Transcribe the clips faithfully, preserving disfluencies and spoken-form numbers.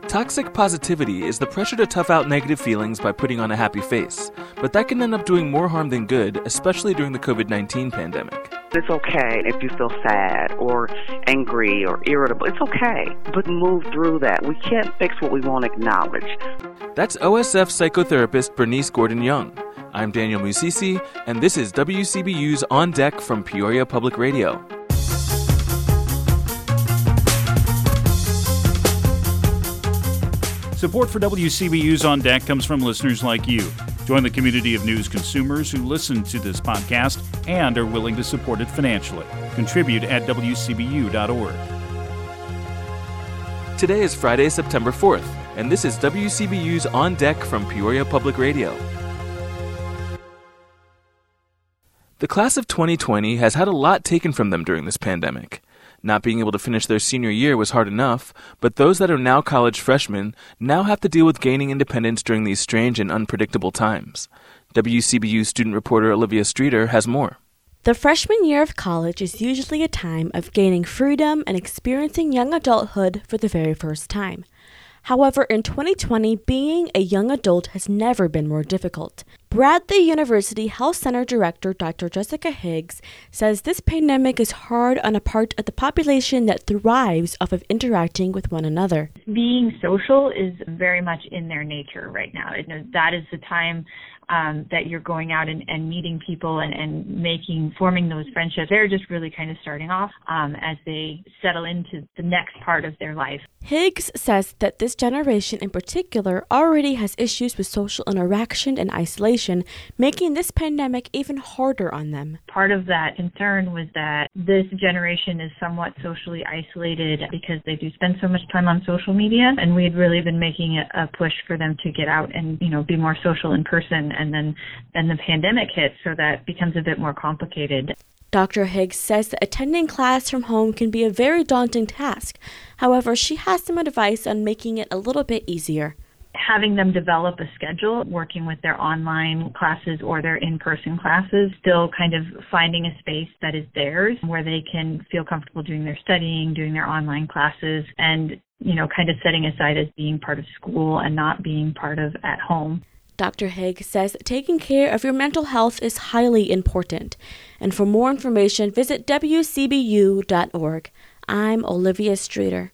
Toxic positivity is the pressure to tough out negative feelings by putting on a happy face, but that can end up doing more harm than good, especially during the covid nineteen pandemic. It's okay if you feel sad or angry or irritable. It's okay, but move through that. We can't fix what we won't acknowledge. That's O S F psychotherapist Bernice Gordon-Young. I'm Daniel Musisi, and this is W C B U's On Deck from Peoria Public Radio. Support for W C B U's On Deck comes from listeners like you. Join the community of news consumers who listen to this podcast and are willing to support it financially. Contribute at W C B U dot org. Today is Friday, September fourth, and this is W C B U's On Deck from Peoria Public Radio. The class of twenty twenty has had a lot taken from them during this pandemic. Not being able to finish their senior year was hard enough, but those that are now college freshmen now have to deal with gaining independence during these strange and unpredictable times. W C B U student reporter Olivia Streeter has more. The freshman year of college is usually a time of gaining freedom and experiencing young adulthood for the very first time. However, in twenty twenty, being a young adult has never been more difficult. Bradley University Health Center Director Doctor Jessica Higgs says this pandemic is hard on a part of the population that thrives off of interacting with one another. Being social is very much in their nature right now. It, that is the time um, that you're going out and, and meeting people and, and making, forming those friendships. They're just really kind of starting off um, as they settle into the next part of their life. Higgs says that this generation in particular already has issues with social interaction and isolation, making this pandemic even harder on them. Part of that concern was that this generation is somewhat socially isolated because they do spend so much time on social media, and we had really been making a, a push for them to get out and, you know, be more social in person, and then then the pandemic hits, so that becomes a bit more complicated. Doctor Higgs says that attending class from home can be a very daunting task. However, she has some advice on making it a little bit easier. Having them develop a schedule, working with their online classes or their in-person classes, still kind of finding a space that is theirs where they can feel comfortable doing their studying, doing their online classes, and, you know, kind of setting aside as being part of school and not being part of at home. Doctor Higgs says taking care of your mental health is highly important. And for more information, visit W C B U dot org. I'm Olivia Streeter.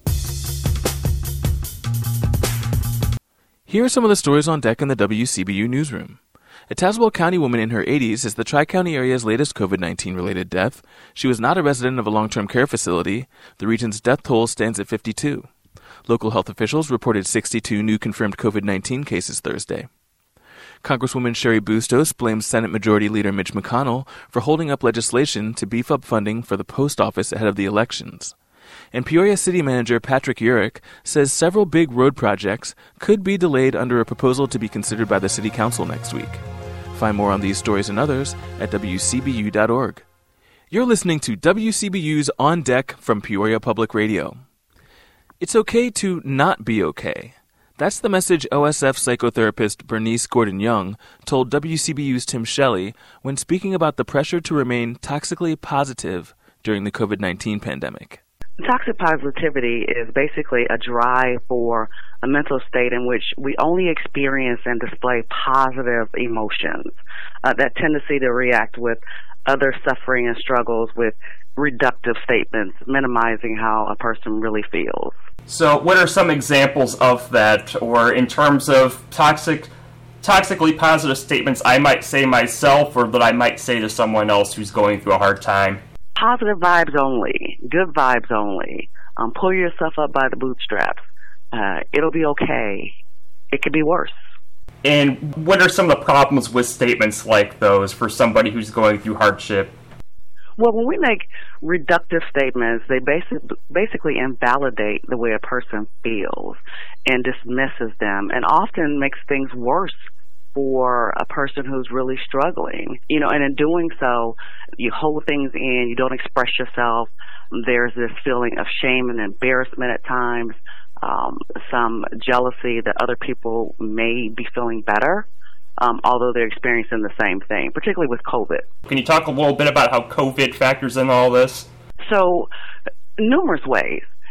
Here are some of the stories on deck in the W C B U newsroom. A Tazewell County woman in her eighties is the Tri-County area's latest covid nineteen related death. She was not a resident of a long-term care facility. The region's death toll stands at fifty-two. Local health officials reported sixty-two new confirmed covid nineteen cases Thursday. Congresswoman Sherry Bustos blames Senate Majority Leader Mitch McConnell for holding up legislation to beef up funding for the post office ahead of the elections. And Peoria City Manager Patrick Urich says several big road projects could be delayed under a proposal to be considered by the City Council next week. Find more on these stories and others at W C B U dot org. You're listening to W C B U's On Deck from Peoria Public Radio. It's okay to not be okay. That's the message O S F psychotherapist Bernice Gordon-Young told W C B U's Tim Shelley when speaking about the pressure to remain toxically positive during the covid nineteen pandemic. Toxic positivity is basically a drive for a mental state in which we only experience and display positive emotions, uh, that tendency to react with other suffering and struggles with reductive statements, minimizing how a person really feels. So what are some examples of that, or in terms of toxic, toxically positive statements I might say myself or that I might say to someone else who's going through a hard time? Positive vibes only, good vibes only. Um, pull yourself up by the bootstraps. Uh, it'll be okay. It could be worse. And what are some of the problems with statements like those for somebody who's going through hardship? Well, when we make reductive statements, they basic, basically invalidate the way a person feels and dismisses them, and often makes things worse for a person who's really struggling. You know, and in doing so, you hold things in, you don't express yourself. There's this feeling of shame and embarrassment at times, um, some jealousy that other people may be feeling better. Um, although they're experiencing the same thing, particularly with COVID. Can you talk a little bit about how COVID factors in all this? So, numerous ways.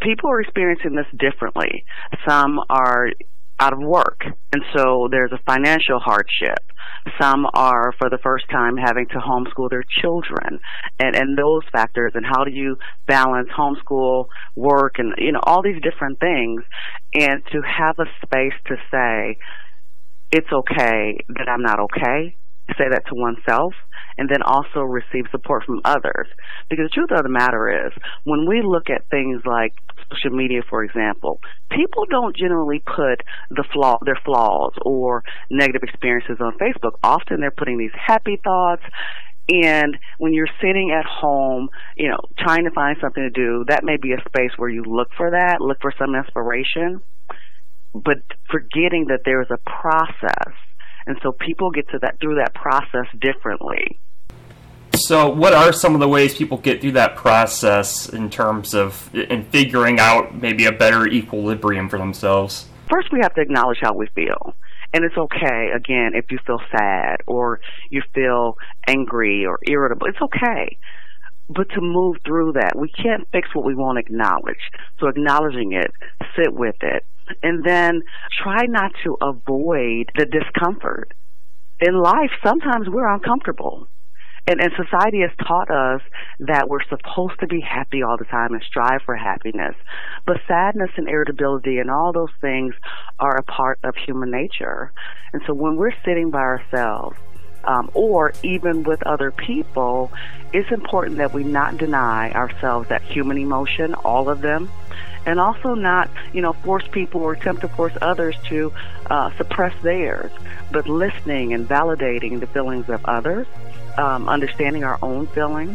people are experiencing this differently. Some are out of work, and so there's a financial hardship. Some are, for the first time, having to homeschool their children, and, and those factors, and how do you balance homeschool, work, and, you know, all these different things, and to have a space to say, it's okay that I'm not okay, say that to oneself, and then also receive support from others. Because the truth of the matter is, when we look at things like social media, for example, people don't generally put the flaw, their flaws or negative experiences on Facebook. Often they're putting these happy thoughts, and when you're sitting at home, you know, trying to find something to do, that may be a space where you look for that, look for some inspiration, but forgetting that there is a process. And so people get to that through that process differently. So what are some of the ways people get through that process in terms of in figuring out maybe a better equilibrium for themselves? First, we have to acknowledge how we feel. And it's okay, again, if you feel sad or you feel angry or irritable. It's okay. But to move through that, we can't fix what we won't acknowledge. So acknowledging it, sit with it, and then try not to avoid the discomfort. In life, sometimes we're uncomfortable. And, and society has taught us that we're supposed to be happy all the time and strive for happiness. But sadness and irritability and all those things are a part of human nature. And so when we're sitting by ourselves, Um, or even with other people, it's important that we not deny ourselves that human emotion, all of them, and also not, you know, force people or attempt to force others to uh, suppress theirs, but listening and validating the feelings of others, um, understanding our own feelings.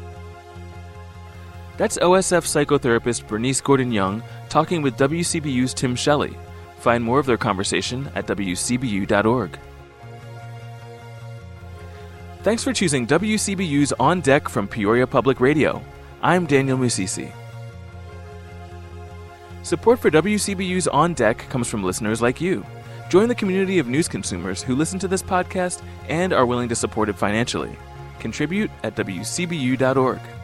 That's O S F psychotherapist Bernice Gordon-Young talking with W C B U's Tim Shelley. Find more of their conversation at W C B U dot org. Thanks for choosing W C B U's On Deck from Peoria Public Radio. I'm Daniel Musisi. Support for W C B U's On Deck comes from listeners like you. Join the community of news consumers who listen to this podcast and are willing to support it financially. Contribute at W C B U dot org.